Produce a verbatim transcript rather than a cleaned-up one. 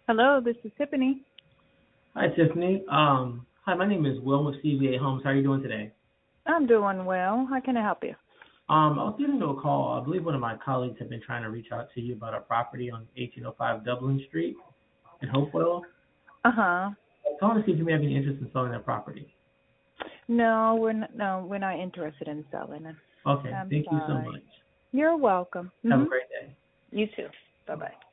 Hello, this is Tiffany. Hi, Tiffany. Um, hi, my name is Will with C V A Homes. How are you doing today? I'm doing well. How can I help you? Um, I was giving you a call. I believe one of my colleagues have been trying to reach out to you about a property on eighteen oh five Dublin Street in Hopewell. Uh huh. I want to see if you may have any interest in selling that property. No, we're not, no, we're not interested in selling it. Okay, I'm thank you so sorry. much. You're welcome. Have a Mhm. great day. You too. Bye bye.